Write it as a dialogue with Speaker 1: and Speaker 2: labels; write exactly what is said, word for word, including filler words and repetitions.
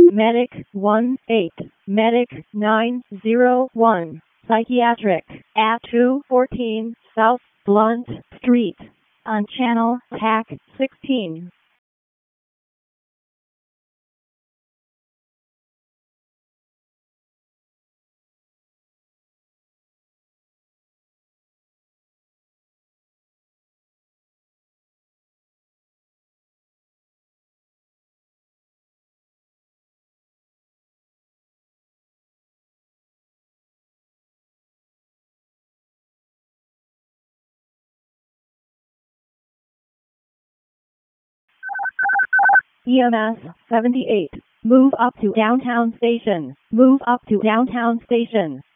Speaker 1: Medic one eight, Medic nine zero one, Psychiatric at two fourteen South Blunt Street on Channel T A C sixteen. E M S seventy-eight. Move up to downtown station. Move up to downtown station.